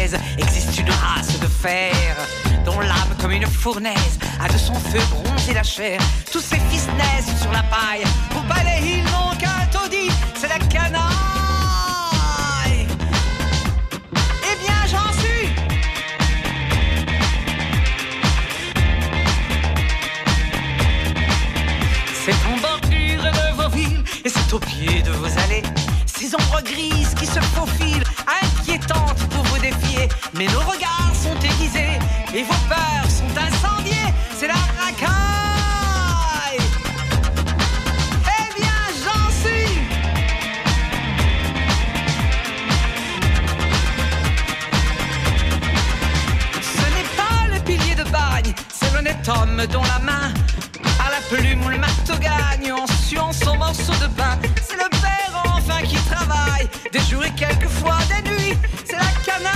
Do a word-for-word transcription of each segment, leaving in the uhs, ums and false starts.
plaise. Existe une race de fer dont l'âme comme une fournaise a de son feu bronzé la chair. Tous ces fils naissent sur la paille. Pour balayer ils n'ont qu'un taudis, c'est la canaille. Eh bien j'en suis. C'est en bordure de vos villes et c'est au pied de vos allées. Ces ombres grises qui se faufilent, inquiétantes pour vous défier. Mais nos regards sont aiguisés et vos peurs sont incendiées. C'est la racaille. Eh bien, j'en suis. Ce n'est pas le pilier de bagne, c'est l'honnête homme dont la main à la plume ou le marteau gagne en suant son morceau de pain. C'est le père enfin qui travaille des jours et quelquefois des nuits. C'est la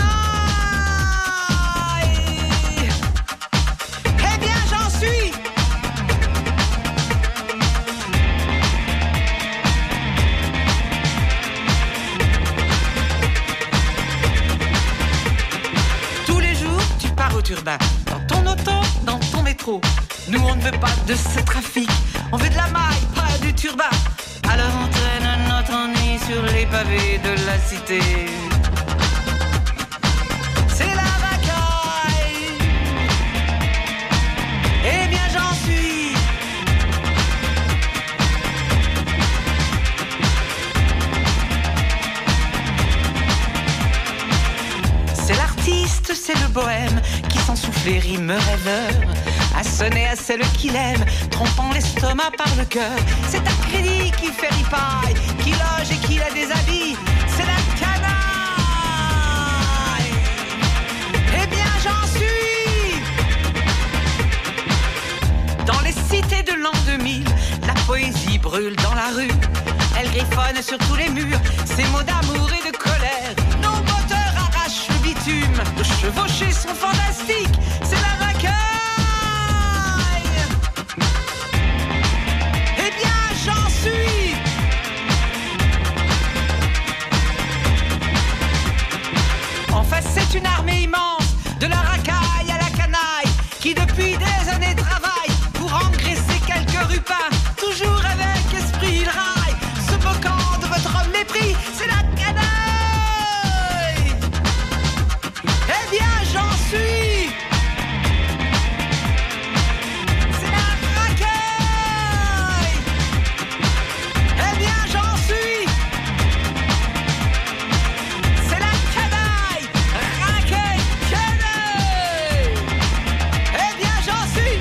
canaille. Eh bien j'en suis. Tous les jours tu pars au turbin, dans ton auto, dans ton métro. Nous on ne veut pas de ce trafic, on veut de la maille, pas du turbin. Alors on traîne notre ennui sur les pavés de la cité. C'est la racaille. Eh bien j'en suis. C'est l'artiste, c'est le bohème qui sans souffler rime rêveur. À sonner à celle qu'il aime, trompant l'estomac par le cœur. C'est un crédit qui fait ripaille, qui loge et qui la déshabille. C'est la canaille. Eh bien j'en suis. Dans les cités de l'an deux mille, la poésie brûle dans la rue. Elle griffonne sur tous les murs, ses mots d'amour et de colère. Nos moteurs arrachent le bitume, nos chevauchés sont fantastiques. C'est la racaille. En face, c'est une armée immense, de la racaille à la canaille, qui depuis des années travaille pour engraisser quelques rupins, toujours avec esprit il raille, se moquant de votre mépris, c'est la canaille. Eh bien, j'en suis. C'est la racaille. Eh bien, j'en suis. C'est la canaille. Racaille, canaille. Eh bien, j'en suis.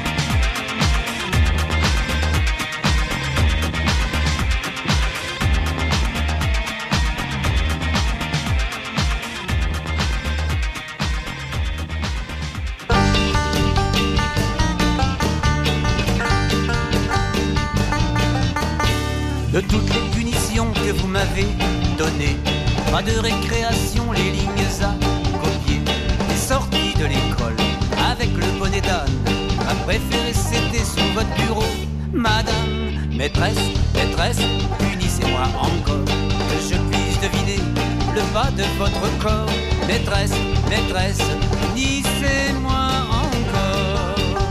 De toutes les punitions que vous m'avez données, pas de récréation, les lignes à copier, les sorties de l'école avec le bonnet d'âne. Ma préférée c'était sous votre bureau, madame, maîtresse, maîtresse, punissez-moi encore, que je puisse deviner le bas de votre corps. Maîtresse, maîtresse, punissez-moi encore.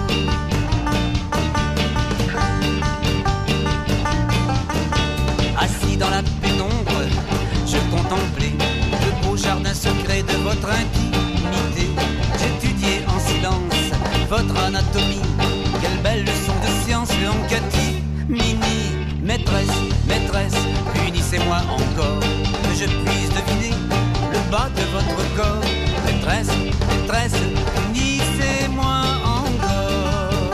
Assis dans la pénombre, je contemplais le beau jardin secret de votre intimité. J'étudiais en silence votre anatomie. Quelle belle leçon de science en catimini. Maîtresse, maîtresse, punissez-moi encore, que je puisse deviner le bas de votre corps. Maîtresse, maîtresse, punissez-moi encore.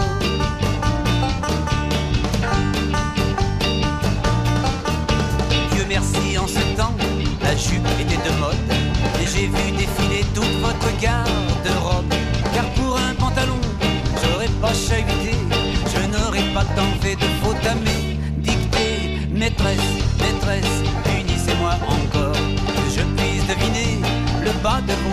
Dieu merci, en ce temps, la jupe était de mode, et j'ai vu défiler toute votre garde-robe. Car pour un pantalon, j'aurais pas chahuté, je n'aurais pas tant fait de faute à mes dictées. Maîtresse, maîtresse, punissez-moi encore, que je puisse deviner le bas de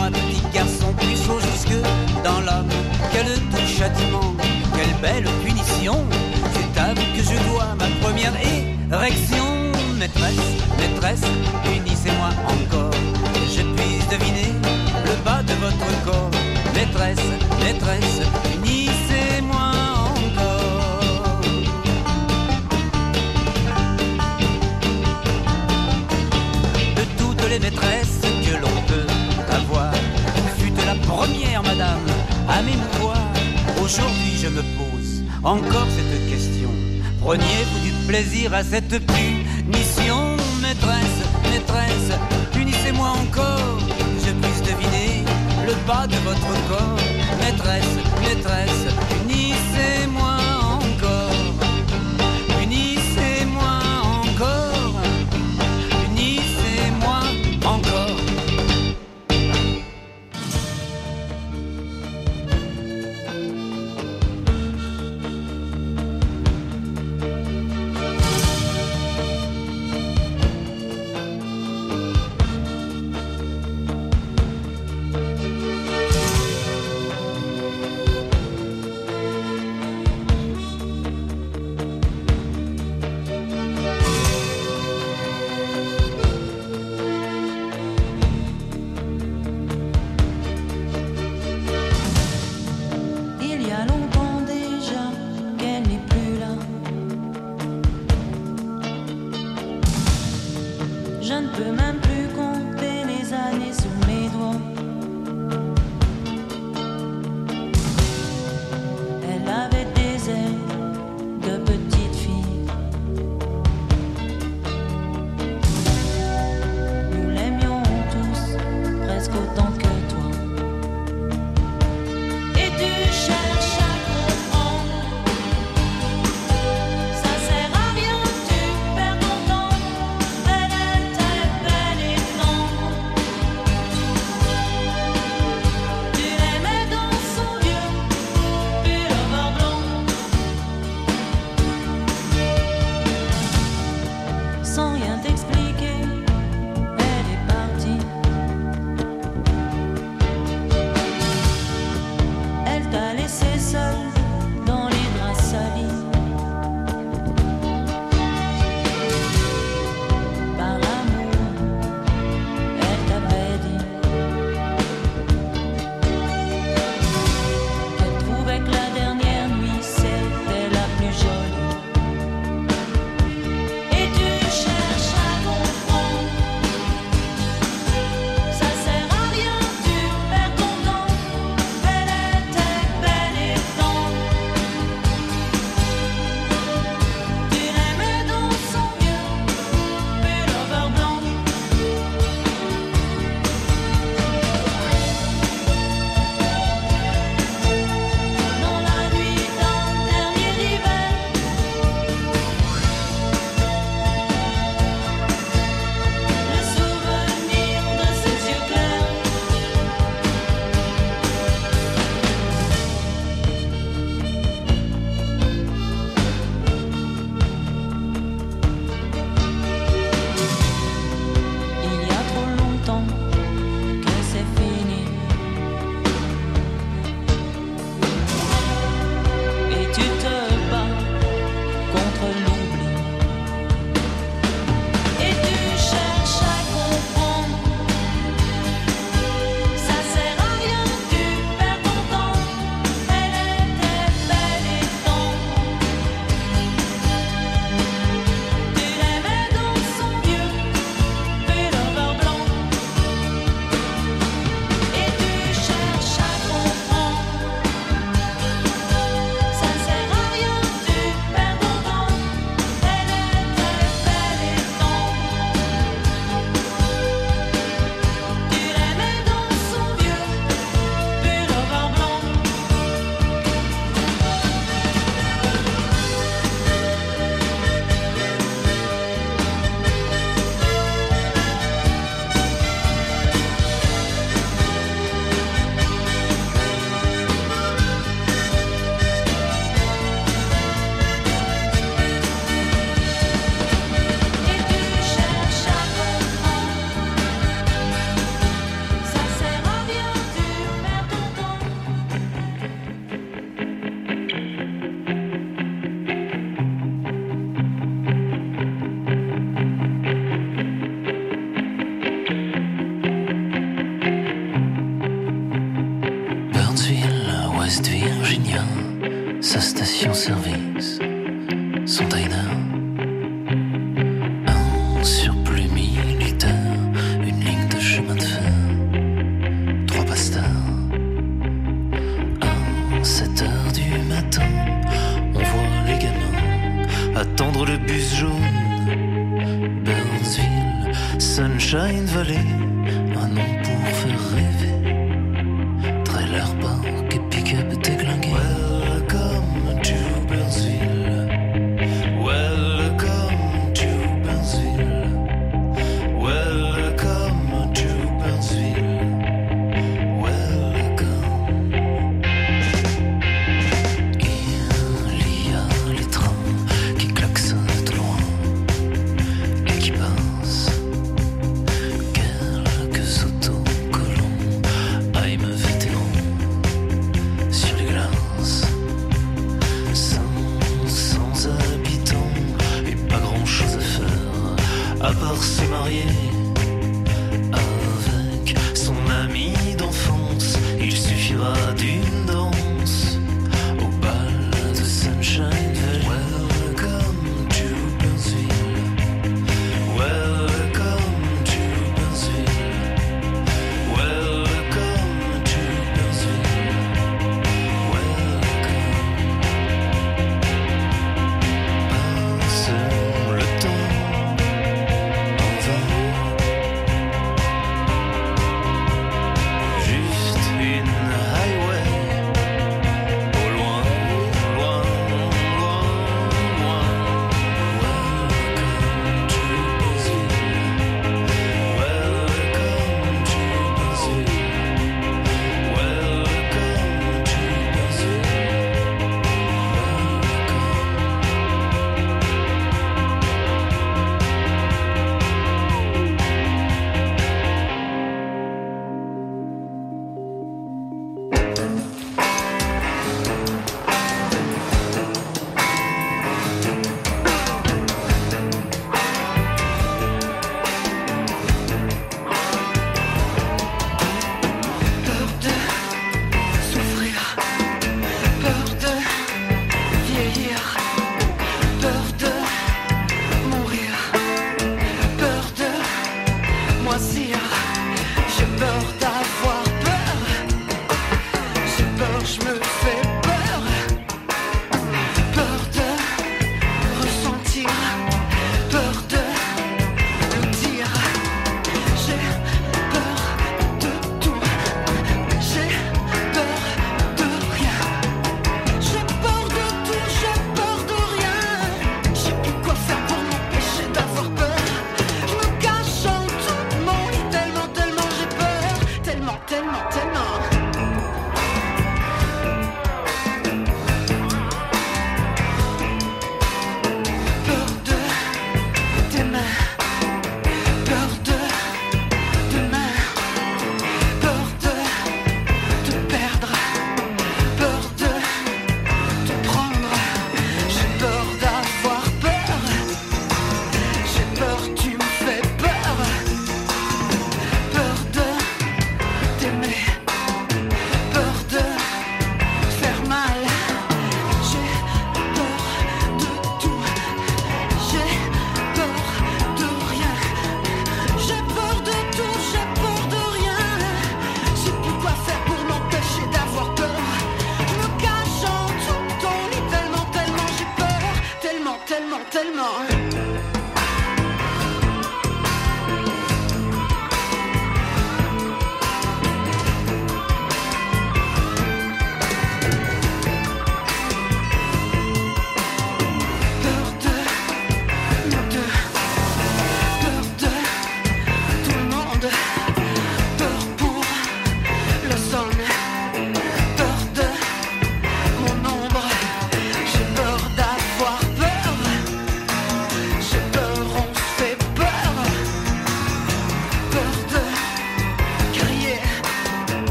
Unissez-moi, petit garçon, puceau jusque dans l'âme. Quel doux châtiment, quelle belle punition. C'est à vous que je dois ma première érection. Maîtresse, maîtresse, unissez-moi encore, que je puisse deviner le bas de votre corps. Maîtresse, maîtresse, unissez-moi encore. De toutes les maîtresses que l'on peut avoir, vous fûtes la première, madame, à m'émouvoir. Aujourd'hui je me pose encore cette question. Preniez-vous du plaisir à cette punition? Maîtresse, maîtresse, unissez-moi encore, que je puisse deviner le bas de votre corps. Maîtresse, maîtresse, unissez-moi encore, unissez-moi encore, unissez-moi encore. Virginia, sa station-service, son diner, un surplus militaire, une ligne de chemin de fer, trois pastards. À sept heures du matin, on voit les gamins attendre le bus jaune. Burnsville, Sunshine Valley, un nom pour faire rêver. Trailer park et pick-up déglingué. Welcome to Burnsville. Welcome to Burnsville. Welcome to Burnsville. Welcome. Il y a les trams qui klaxonnent de loin et qui passent. Quelques autocollants, I'm vétéran sur les glaces. cinq cents habitants et pas grand chose à faire à part se marier avec son ami d'enfance. Il suffira d'une danse au bal de Sunshine Valley. Welcome to Burnsville. Welcome to Burnsville. Welcome to Burnsville. Welcome. Passe le temps en vain. Juste une highway au loin, loin, loin, loin. Welcome to Burnsville. Welcome to Burnsville. Welcome to Burnsville. Peur de souffrir, peur de vieillir, peur de mourir, peur de moisir. J'ai peur d'avoir peur, j'ai peur, je me fais peur, peur de ressentir, peur de le dire. J'ai peur de tout, j'ai peur de rien. J'ai peur de tout, j'ai peur de rien. Je sais plus quoi faire pour m'empêcher d'avoir peur. Je me cache en tout le monde, tellement, tellement j'ai peur. Tellement, tellement, tellement. Peur de tes mains, peur de demain, peur de te perdre, peur de te prendre. J'ai peur d'avoir peur, j'ai peur, tu me fais peur, peur de t'aimer,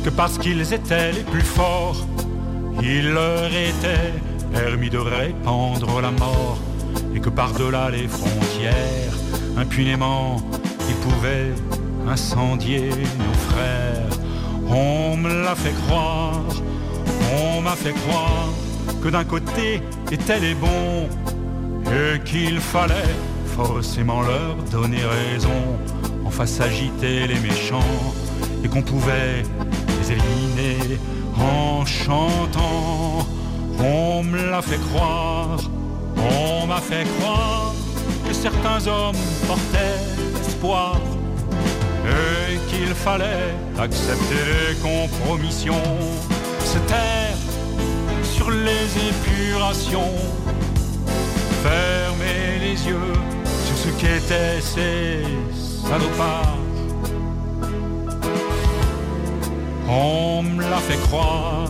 que parce qu'ils étaient les plus forts, il leur était permis de répandre la mort, et que par-delà les frontières, impunément, ils pouvaient incendier nos frères. On me l'a fait croire, on m'a fait croire que d'un côté étaient les bons et qu'il fallait forcément leur donner raison, en face agiter les méchants et qu'on pouvait les éliminer en chantant. On me l'a fait croire, on m'a fait croire que certains hommes portaient espoir et qu'il fallait accepter les compromissions, se taire sur les épurations, fermer les yeux sur ce qu'étaient ces salopards. On me l'a fait croire.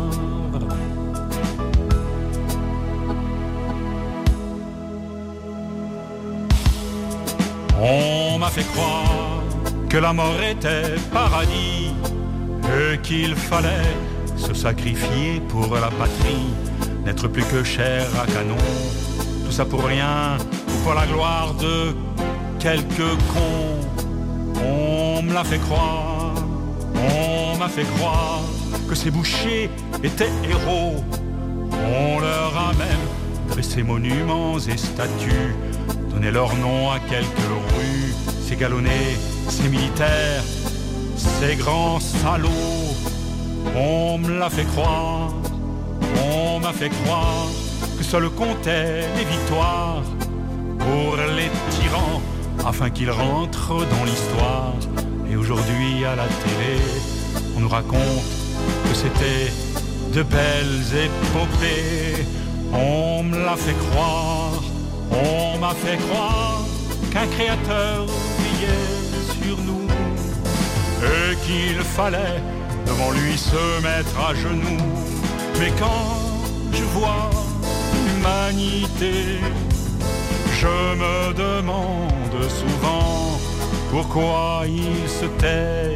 On m'a fait croire que la mort était paradis et qu'il fallait se sacrifier pour la patrie, n'être plus que chair à canon. Tout ça pour rien ou pour la gloire de quelques cons. On me l'a fait croire, on m'a fait croire que ces bouchers étaient héros. On leur a même dressé monuments et statues, donné leur nom à quelques rues, ces galonnés, ces militaires, ces grands salauds. On me l'a fait croire, on m'a fait croire que seul comptaient les victoires pour les tyrans, afin qu'ils rentrent dans l'histoire. Et aujourd'hui à la télé, on nous raconte que c'était de belles épopées. On me l'a fait croire, on m'a fait croire qu'un créateur veillait sur nous et qu'il fallait devant lui se mettre à genoux. Mais quand je vois l'humanité, je me demande souvent pourquoi il se tait.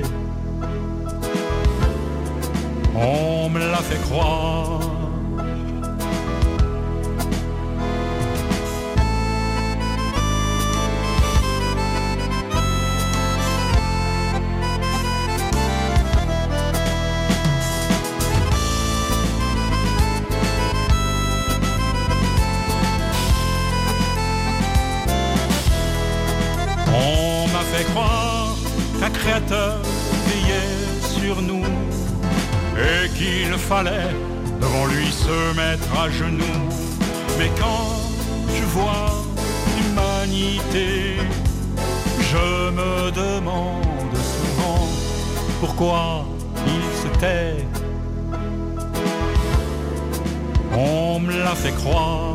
On me l'a fait croire. On m'a fait croire qu'un créateur veillait sur nous et qu'il fallait devant lui se mettre à genoux. Mais quand je vois l'humanité, je me demande souvent pourquoi il se tait. On me l'a fait croire.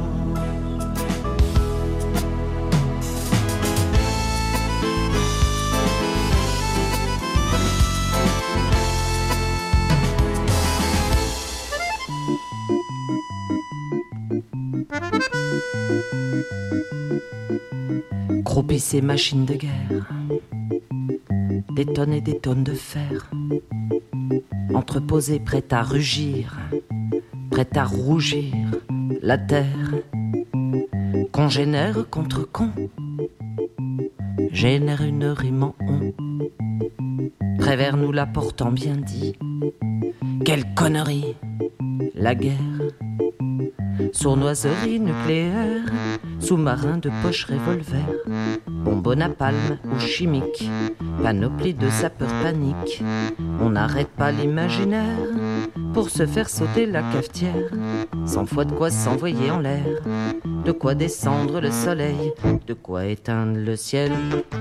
Grouper ces machines de guerre, des tonnes et des tonnes de fer, entreposées prêtes à rugir, prêtes à rougir la terre. Congénère contre con, génère une rime en on. Prévert nous la portant bien dit, quelle connerie, la guerre. Sournoiserie nucléaire, sous-marin de poche revolver, bonbonne à palme ou chimique, panoplie de sapeurs panique. On n'arrête pas l'imaginaire pour se faire sauter la cafetière, cent fois de quoi s'envoyer en l'air, de quoi descendre le soleil, de quoi éteindre le ciel.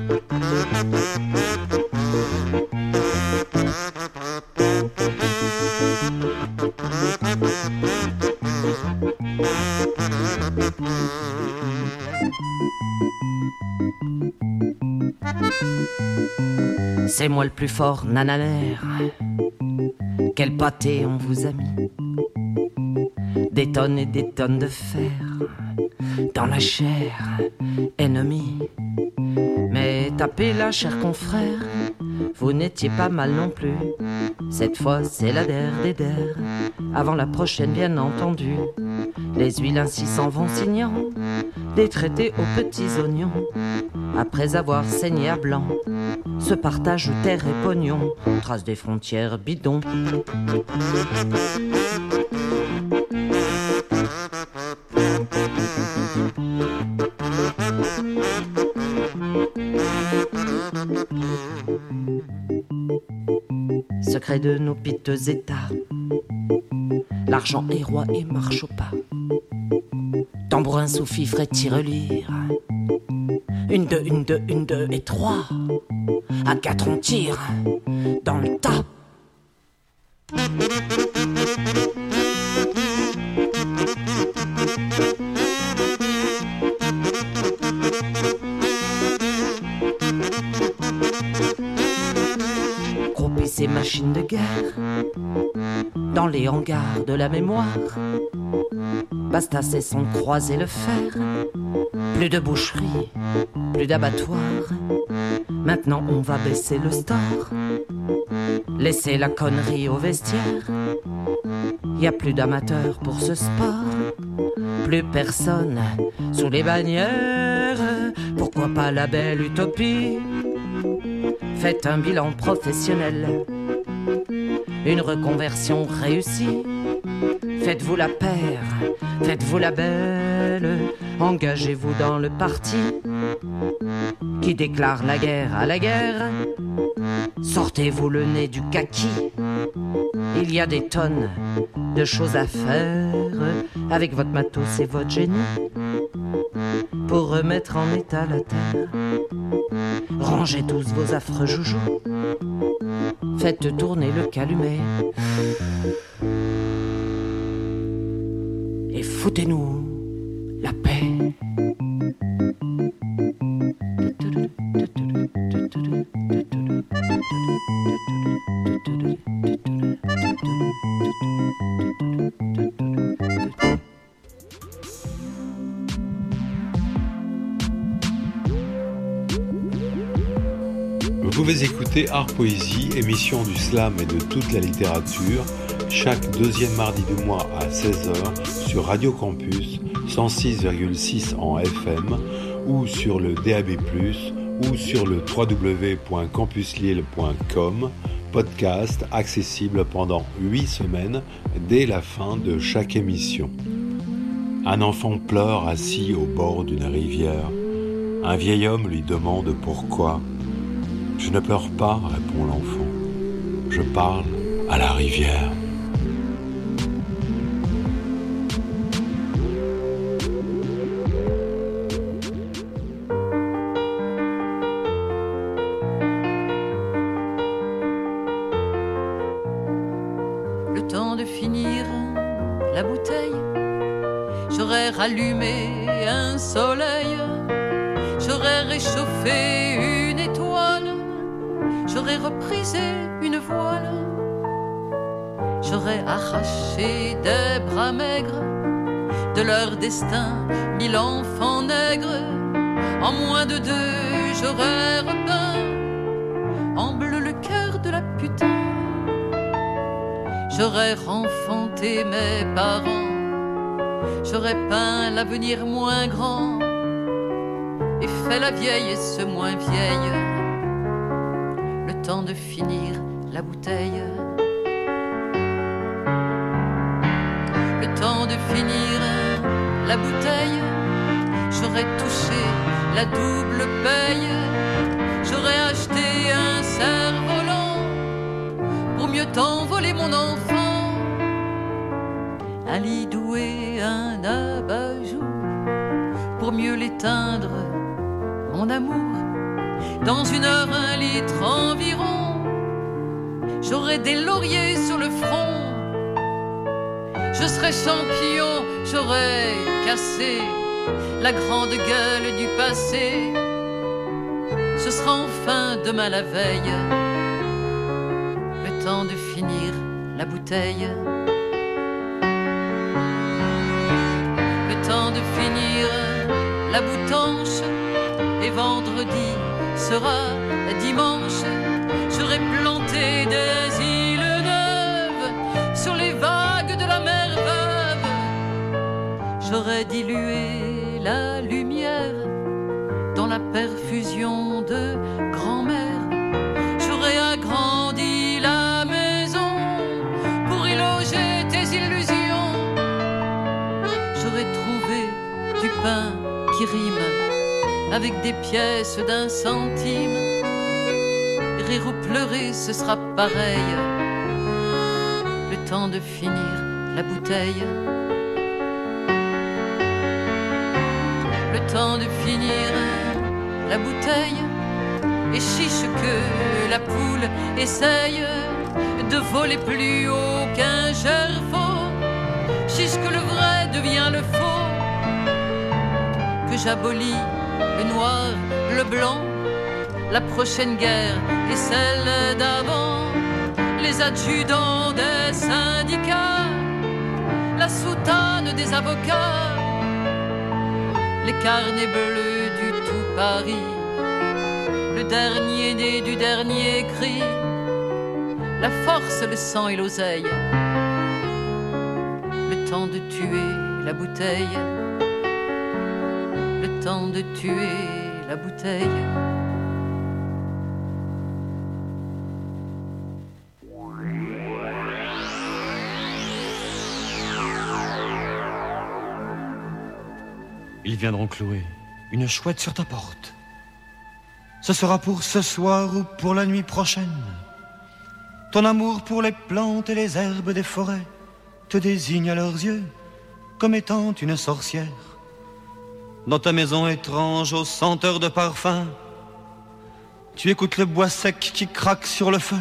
C'est moi le plus fort, nananère. Quel pâté on vous a mis. Des tonnes et des tonnes de fer dans la chair, ennemi. Mais tapez là, cher confrère, vous n'étiez pas mal non plus. Cette fois c'est la der des der, avant la prochaine bien entendu. Les huiles ainsi s'en vont signant des traités aux petits oignons. Après avoir saigné à blanc, se partagent terre et pognon, trace des frontières bidons. Secret de nos piteux états, l'argent est roi et marche au pas. Tambourin sous fifre et tirelire. Une, deux, une, deux, une, deux et trois. À quatre on tire dans le tas. Grouper ces machines de guerre dans les hangars de la mémoire. Basta, cessons de croiser le fer. Plus de boucherie, plus d'abattoirs. Maintenant on va baisser le store. Laissez la connerie au vestiaire. Y a plus d'amateurs pour ce sport. Plus personne sous les bannières. Pourquoi pas la belle utopie? Faites un bilan professionnel, une reconversion réussie. Faites-vous la paire, faites-vous la belle. Engagez-vous dans le parti qui déclare la guerre à la guerre. Sortez-vous le nez du kaki. Il y a des tonnes de choses à faire avec votre matos et votre génie pour remettre en état la terre. Rangez tous vos affreux joujoux. Faites tourner le calumet et foutez-nous la paix. Vous pouvez écouter Art Poésie, émission du slam et de toute la littérature, chaque deuxième mardi du mois à seize heures sur Radio Campus cent six virgule six en F M ou sur le D A B plus, ou sur le w w w point campus lille point com. Podcast accessible pendant huit semaines dès la fin de chaque émission. Un enfant pleure assis au bord d'une rivière. Un vieil homme lui demande pourquoi. « Je ne pleure pas, répond l'enfant. Je parle à la rivière. » Le temps de finir la bouteille, j'aurais rallumé un soleil, j'aurais réchauffé une étoile, j'aurais reprisé une voile, j'aurais arraché des bras maigres de leur destin mille enfants nègres. En moins de deux, j'aurais repeint en bleu le cœur de la putain. J'aurais renfanté mes parents, j'aurais peint l'avenir moins grand et fait la vieille et ce moins vieille. Le temps de finir la bouteille, le temps de finir la bouteille, j'aurais touché la double paye, j'aurais acheté un cerf-volant pour mieux t'envoler mon enfant, un lit doué, un abat-jour pour mieux l'éteindre mon amour. Dans une heure, un litre environ, j'aurai des lauriers sur le front. Je serai champion, j'aurai cassé la grande gueule du passé. Ce sera enfin demain la veille, le temps de finir la bouteille. Le temps de finir la boutanche, et vendredi sera dimanche. j'aurais planté des îles neuves sur les vagues de la mer veuve. J'aurais dilué la lumière dans la perfusion de grand-mère. J'aurais agrandi la maison pour y loger tes illusions. J'aurais trouvé du pain qui rime avec des pièces d'un centime. Rire ou pleurer, ce sera pareil. Le temps de finir la bouteille. Le temps de finir la bouteille. Et chiche que la poule essaye de voler plus haut qu'un gerfaut. Chiche que le vrai devient le faux. Que j'abolis le noir, le blanc. La prochaine guerre est celle d'avant. Les adjudants des syndicats, la soutane des avocats, les carnets bleus du tout Paris, le dernier né du dernier cri, la force, le sang et l'oseille, le temps de tuer la bouteille, le temps de tuer la bouteille. Ils viendront clouer une chouette sur ta porte. Ce sera pour ce soir ou pour la nuit prochaine. Ton amour pour les plantes et les herbes des forêts te désigne à leurs yeux comme étant une sorcière. Dans ta maison étrange aux senteurs de parfum, tu écoutes le bois sec qui craque sur le feu.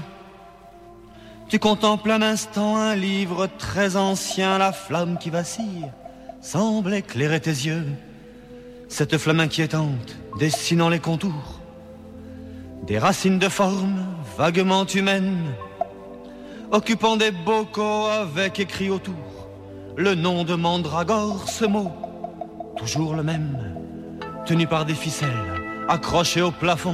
Tu contemples un instant un livre très ancien, la flamme qui vacille semble éclairer tes yeux. Cette flamme inquiétante dessinant les contours des racines de forme vaguement humaines, occupant des bocaux avec écrit autour le nom de Mandragore, ce mot toujours le même, tenu par des ficelles accrochées au plafond.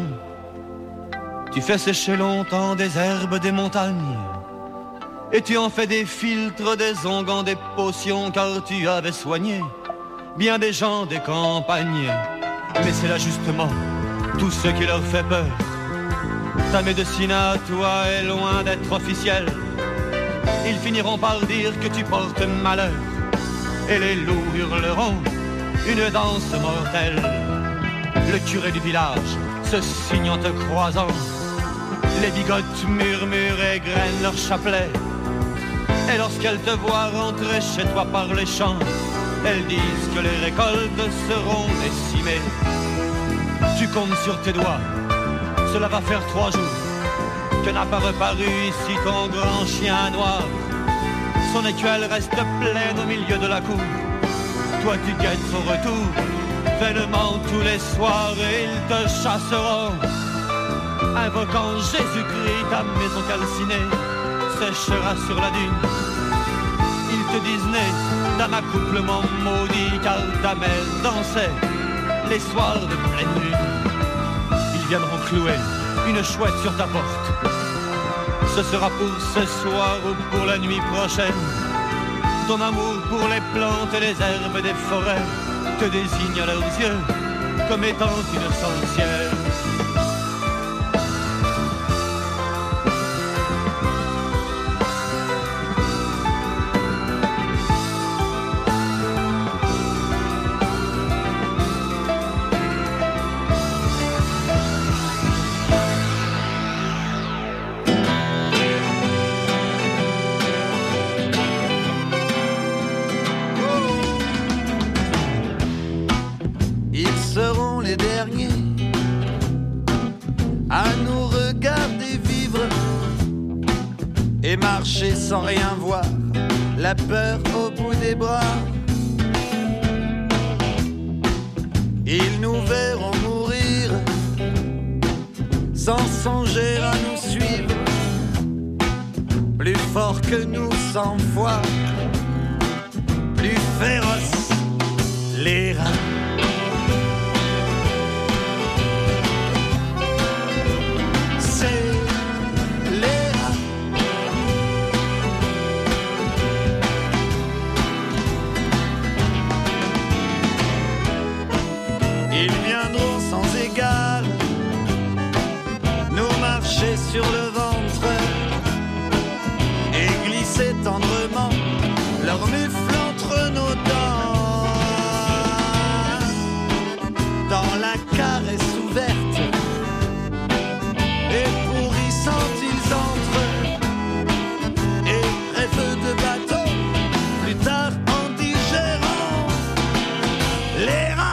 Tu fais sécher longtemps des herbes des montagnes et tu en fais des filtres, des onguents, des potions, car tu avais soigné bien des gens des campagnes. Mais c'est là justement tout ce qui leur fait peur. Ta médecine à toi est loin d'être officielle. Ils finiront par dire que tu portes malheur et les loups hurleront une danse mortelle. Le curé du village se signe en te croisant. Les bigotes murmurent et grainent leur chapelet. Et lorsqu'elles te voient rentrer chez toi par les champs, elles disent que les récoltes seront décimées. Tu comptes sur tes doigts, cela va faire trois jours que n'a pas reparu ici ton grand chien noir. Son écuelle reste pleine au milieu de la cour. Toi tu guettes son retour, vainement tous les soirs, et ils te chasseront. Invoquant Jésus-Christ, ta maison calcinée séchera sur la dune. Ils te disent né d'un accouplement maudit, car ta mère dansait les soirs de pleine lune. Ils viendront clouer une chouette sur ta porte. Ce sera pour ce soir ou pour la nuit prochaine. Ton amour pour les plantes et les herbes des forêts te désigne à leurs yeux comme étant une sorcière. Marcher sans rien voir, la peur au bout des bras. Ils nous verront mourir sans songer à nous suivre, plus fort que nous cent fois, plus féroces les rats. C'est sur le ventre et glisser tendrement leur mufle entre nos dents. Dans la caresse ouverte, éblouissante, ils entrent et rêvent de bateau. Plus tard, en digérant les rats.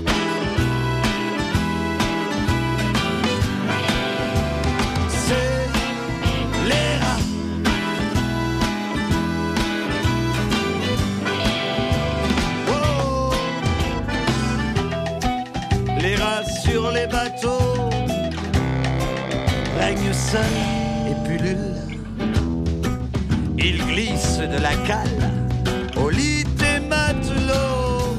Sur les bateaux règne seul et pullule. Il glisse de la cale au lit des matelots.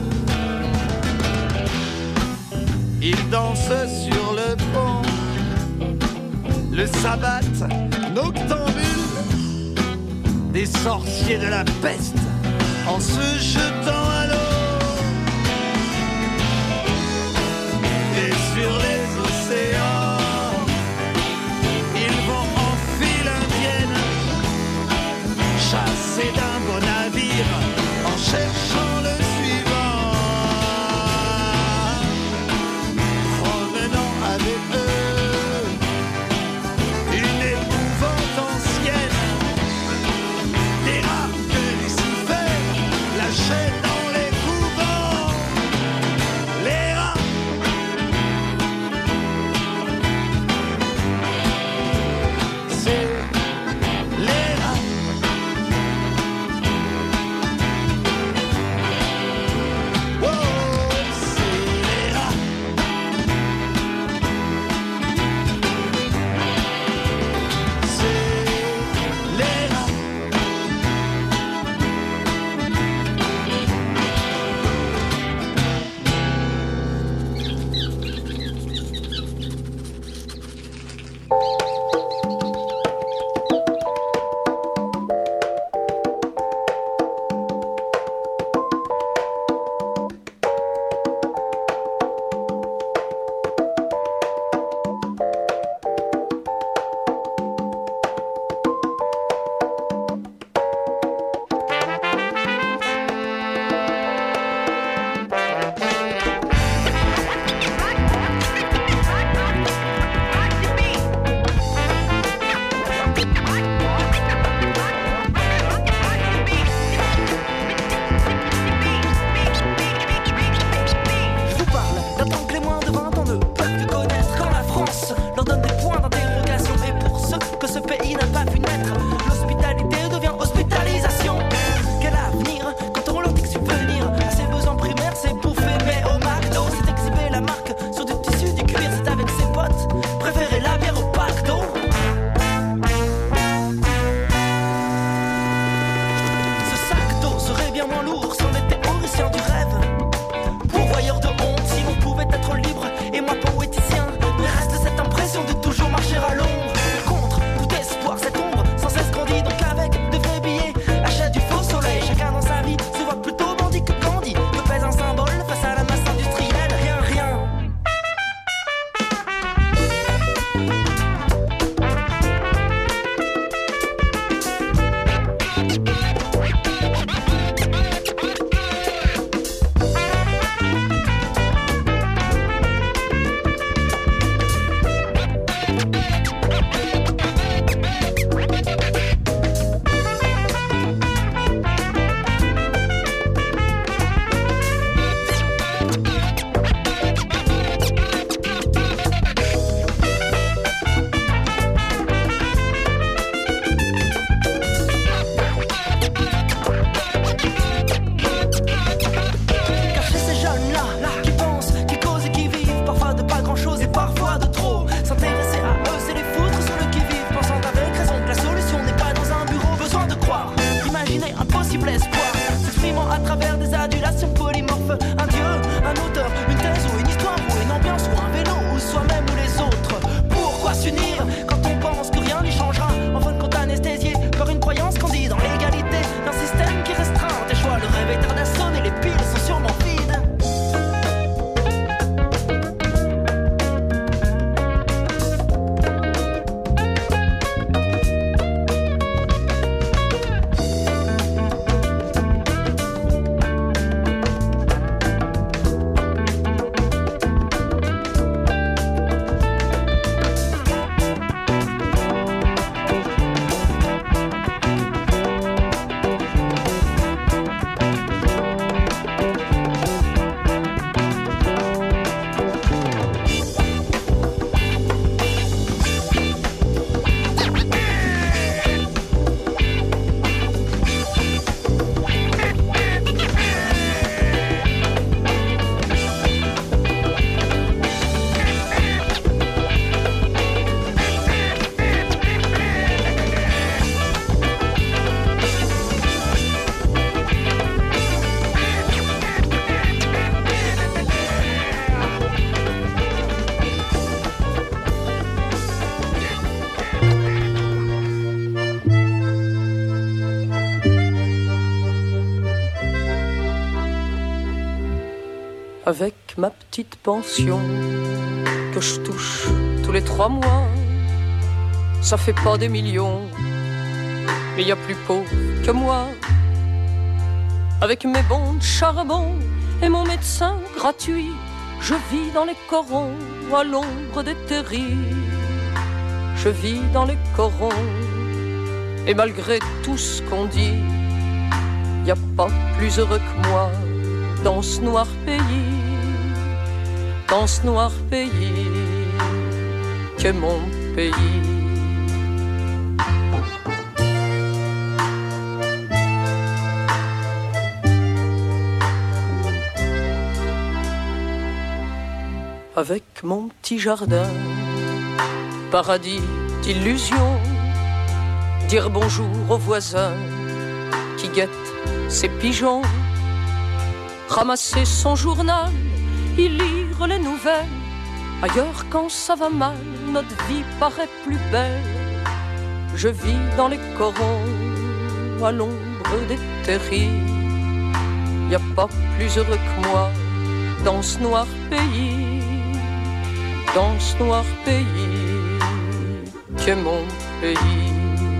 Il danse sur le pont, le sabbat noctambule des sorciers de la peste en se jetant à l'eau. Sur les océans, ils vont en file indienne, chasser d'un beau navire en cherchant le suivant, promenant avec eux une épouvante ancienne, des rats que Lucifer lâchait dans les couvents. Les rats. avec ma petite pension que je touche tous les trois mois. Ça fait pas des millions, mais y a plus pauvre que moi. Avec mes bons de charbon et mon médecin gratuit, je vis dans les corons à l'ombre des terrils. Je vis dans les corons et malgré tout ce qu'on dit, y a pas plus heureux que moi dans ce noir pays, dans ce noir pays que mon pays. Avec mon petit jardin, paradis d'illusions, dire bonjour aux voisins qui guettent ses pigeons, ramasser son journal, y lire les nouvelles. Ailleurs quand ça va mal, notre vie paraît plus belle. Je vis dans les corons, à l'ombre des terrils. Y a pas plus heureux que moi dans ce noir pays, dans ce noir pays que mon pays.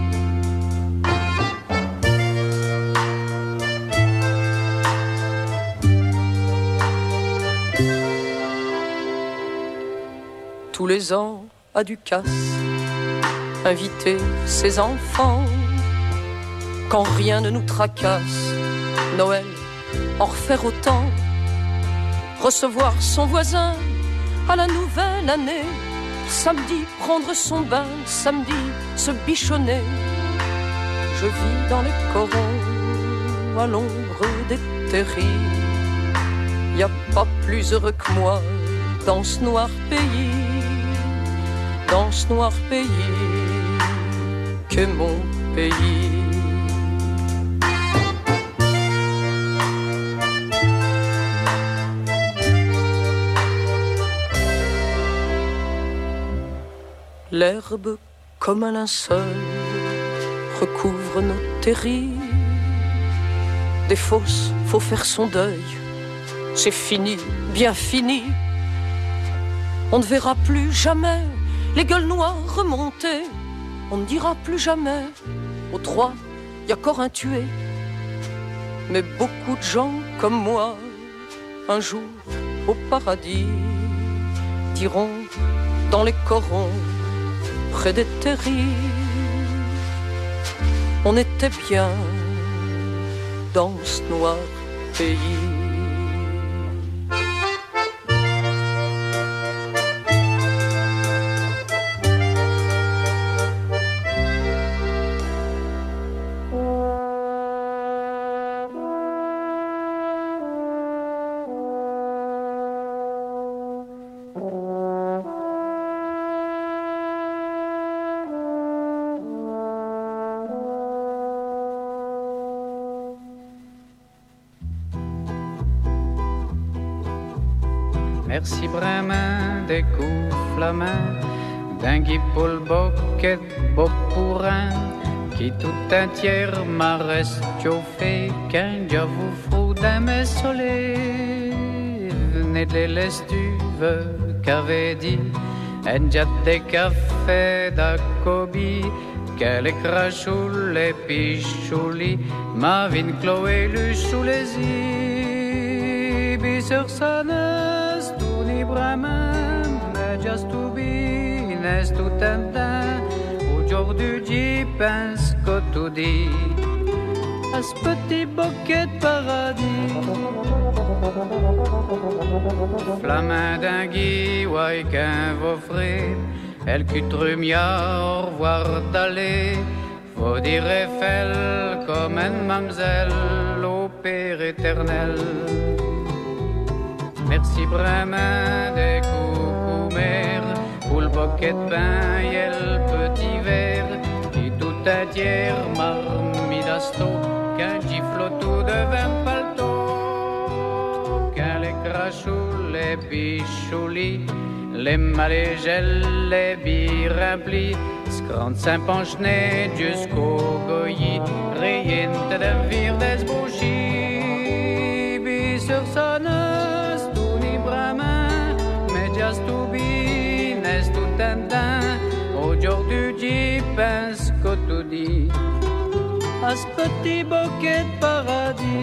Tous les ans à Ducasse, inviter ses enfants, quand rien ne nous tracasse, Noël, en refaire autant, recevoir son voisin à la nouvelle année, samedi prendre son bain, samedi se bichonner. Je vis dans les corons à l'ombre des terrils. Y a pas plus heureux que moi dans ce noir pays, dans ce noir pays que mon pays. L'herbe comme un linceul recouvre nos terrils. Des fosses, faut faire son deuil. C'est fini, bien fini. On ne verra plus jamais les gueules noires remonter. On ne dira plus jamais aux trois, y a encore un tué. Mais beaucoup de gens comme moi, un jour au paradis, diront dans les corons, près des terrils, on était bien dans ce noir pays. Merci Bremen, découvre la main d'un Guy Paul Boquet, beau pourrin, qui tout entière m'a reste chauffé, qu'un dia vous frou d'un mes soleil, venez de l'estuve qu'avait dit, un dia des cafés d'Acobi, qu'elle est crachou les pichouli, ma vine Chloé lu sous les yeux, sur sa Bremen, just to be, n'est tout un temps. Aujourd'hui, j'y pense que tu dis à ce petit bouquet de paradis. Flamin d'un Guy, ouais, qu'un va offrir, elle cutrumia, au revoir d'aller. Faut dire Eiffel comme une mamzelle au Père éternel. Merci Bremen des coucou mère, pour le bouquet de pain et le petit verre, qui tout entière marmidasto, qu'un gifle tout de vin palto, qu'un les crachous, les bichoulis, les malégels, les biremplis, scrande Saint-Panchenet jusqu'au goyi, rien de vire des bouchis, bis sur sonne. à ce petit bouquet de paradis.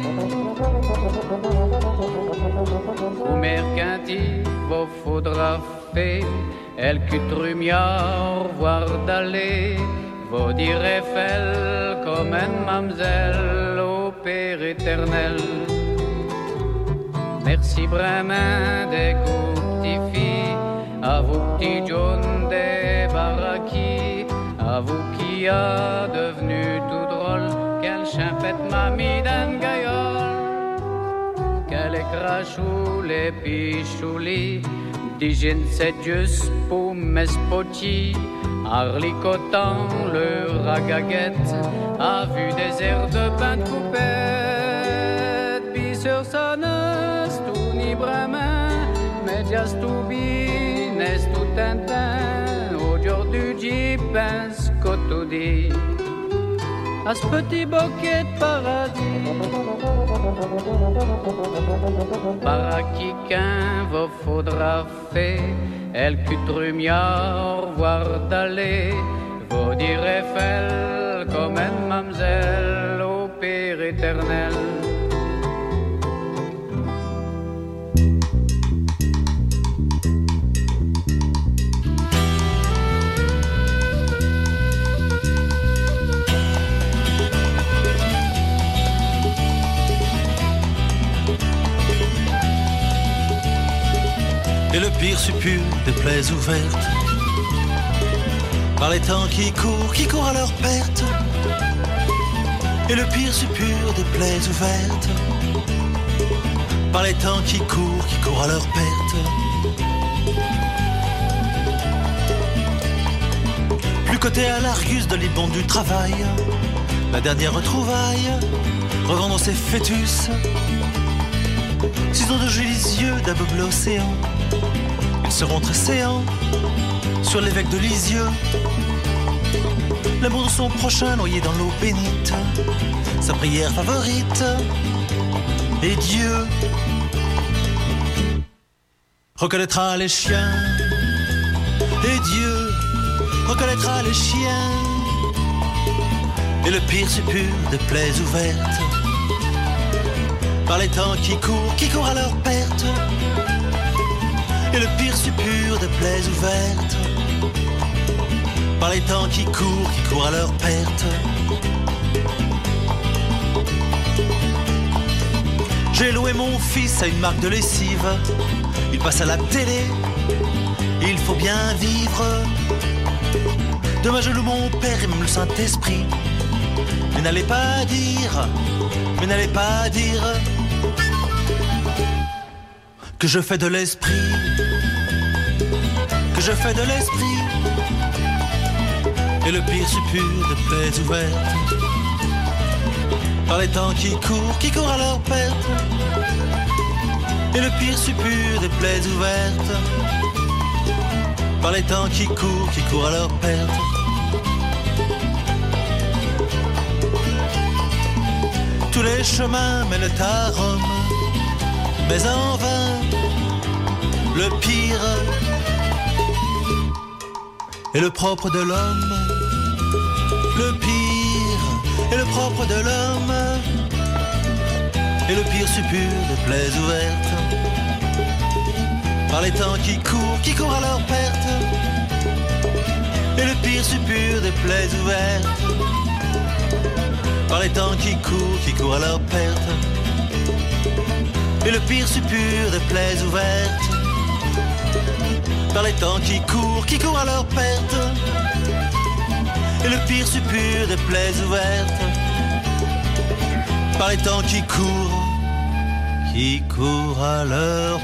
Au mercanti, vous faudra faire, elle cutrumia, au revoir d'aller, vous dire Eiffel comme une mamzelle au Père éternel. Merci vraiment des coups petits filles, à vous petits jaunes des baraki, à vous qui a devenu tout drôle, quelle chimpette m'a mis dans gaillole, quel écrachou les pichoulis, digine c'est juste pour mes spotis, harlicotant le ragaguette, a vu des airs de pain de coupette, pis sur sa neuse tout ni bremen, mais just to be, n'est tout tintin, aujourd'hui j'y pense qu'au tout dit, à ce petit bouquet de paradis. Paraki qu'un vous faudra faire, elle cutrumia, au revoir d'aller, vous dire Eiffel comme une mamzelle au Père éternel. Et le pire suppure des plaies ouvertes par les temps qui courent, qui courent à leur perte. Et le pire suppure des plaies ouvertes par les temps qui courent, qui courent à leur perte. Plus côté à l'Argus de l'Ibon du travail, la dernière retrouvaille, revendant ses fœtus. S'ils ont de jolis yeux d'aveugle océan, ils seront très séants sur l'évêque de Lisieux. L'amour de son prochain noyé dans l'eau bénite, sa prière favorite, et Dieu reconnaîtra les chiens, et Dieu reconnaîtra les chiens. Et le pire suppure des plaies ouvertes par les temps qui courent, qui courent à leur perte. Et le pire suppure des plaies ouvertes par les temps qui courent, qui courent à leur perte. J'ai loué mon fils à une marque de lessive, il passe à la télé, il faut bien vivre. Demain je loue mon père et même le Saint-Esprit, mais n'allez pas dire, mais n'allez pas dire que je fais de l'esprit, que je fais de l'esprit. Et le pire suppure des plaies ouvertes par les temps qui courent, qui courent à leur perte. Et le pire suppure des plaies ouvertes par les temps qui courent, qui courent à leur perte. Tous les chemins mènent à Rome, mais en vain, le pire est le propre de l'homme. Le pire est le propre de l'homme. Et le pire suppure des plaies ouvertes par les temps qui courent, qui courent à leur perte. Et le pire suppure des plaies ouvertes par les temps qui courent, qui courent à leur perte. Et le pire suppure des plaies ouvertes par les temps qui courent, qui courent à leur perte. Et le pire suppure des plaies ouvertes par les temps qui courent, qui courent à leur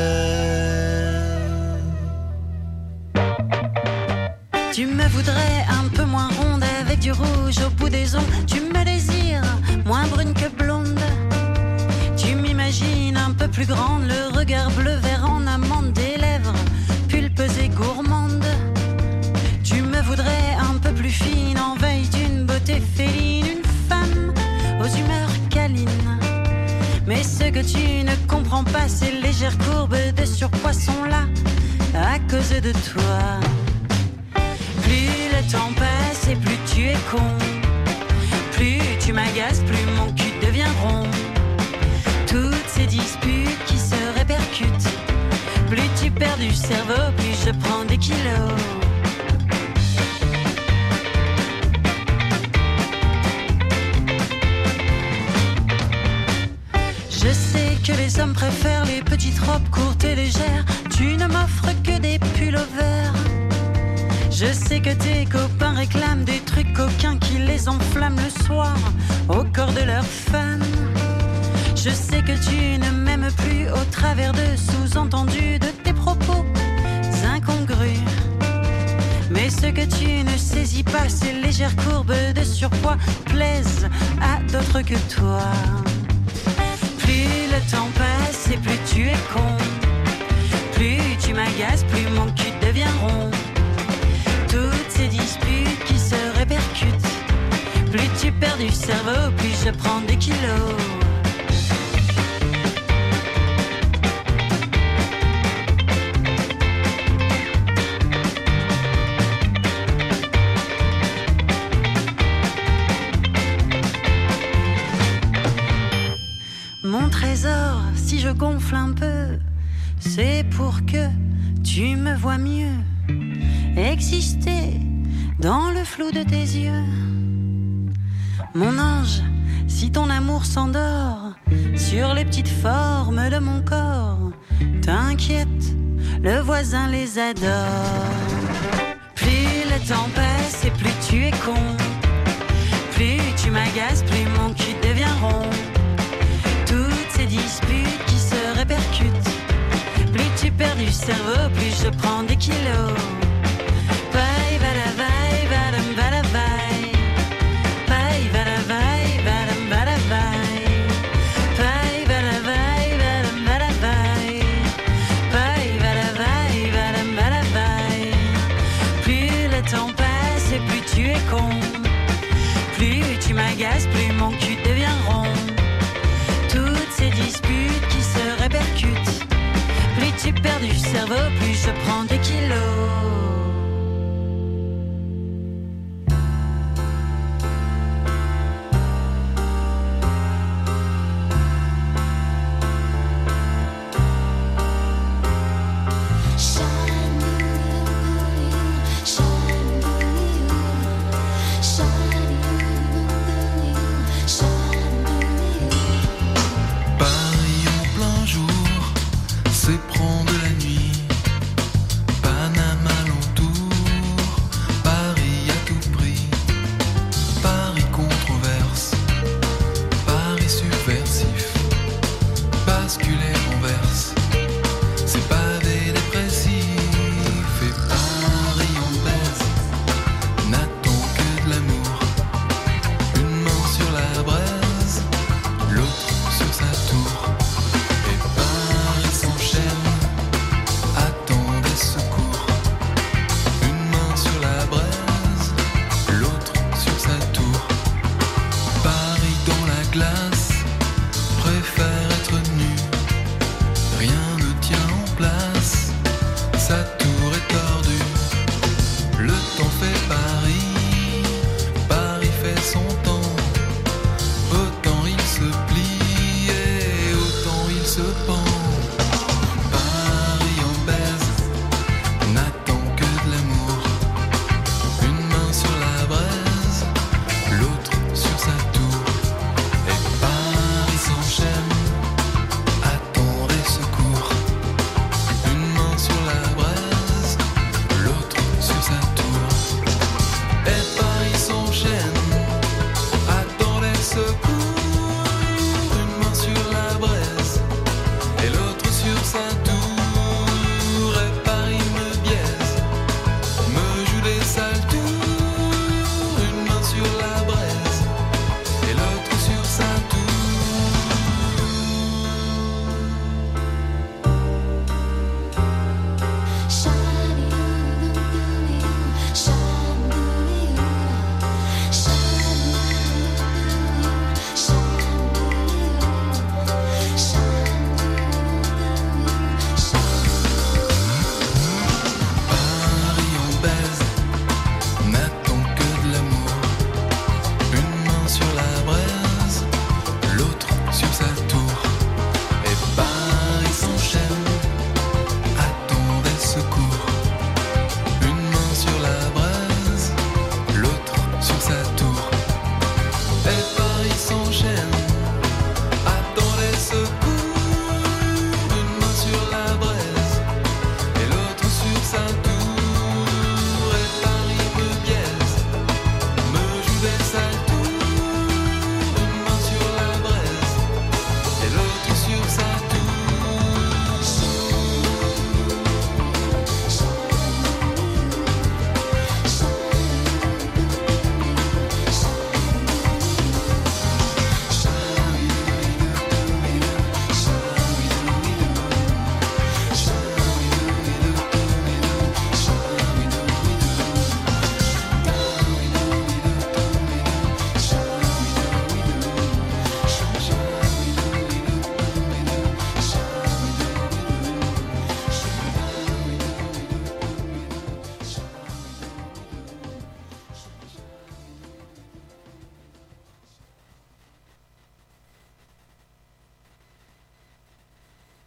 perte. Tu me voudrais un peu moins ronde avec du rouge au bout des ongles. Tu me désires moins brune que blonde. Tu m'imagines un peu plus grande, le regard bleu vert en amande, des lèvres pulpeuses et gourmandes. Tu me voudrais un peu plus fine, en veille d'une beauté féline, une femme aux humeurs câlines. Mais ce que tu ne comprends pas, ces légères courbes de surpoids sont là à cause de toi. Plus le temps passe et plus tu es con, Plus tu m'agaces, plus mon cul devient rond. Toutes ces disputes qui se répercutent. Plus tu perds du cerveau, plus je prends des kilos. Je sais que les hommes préfèrent les petites robes courtes et légères. Tu ne m'offres que des pulls au vert. Je sais que tes copains réclament des trucs coquins qui les enflamment le soir au corps de leurs fans. Je sais que tu ne m'aimes plus au travers de sous-entendus de tes propos incongrus. Mais ce que tu ne saisis pas, ces légères courbes de surpoids plaisent à d'autres que toi. Plus le temps passe et plus tu es con. Plus tu m'agaces, plus mon cul devient rond. Toutes ces disputes qui se répercutent. Plus tu perds du cerveau, plus je prends des kilos. Mon trésor, si je gonfle un peu, c'est pour que tu me vois mieux exister dans le flou de tes yeux. Mon ange, si ton amour s'endort sur les petites formes de mon corps, t'inquiète, le voisin les adore. Plus le temps passe et plus tu es con. Plus tu m'agaces, plus mon cul devient rond. Toutes ces disputes qui se répercutent. Plus tu perds du cerveau, plus je prends des kilos. Bye, bada, bye, badam, bada, bye. Bye, bada, bye, badam, bada, bye. Bye, bada, bye, badam, bada, bye. Bye, bada, bye, badam, bada, bye. Plus le temps passe et plus tu es con. Plus tu m'agaces, plus mon cul devient rond. Toutes ces disputes qui se répercutent. Plus tu perds du cerveau, plus je prends des kilos. Shine.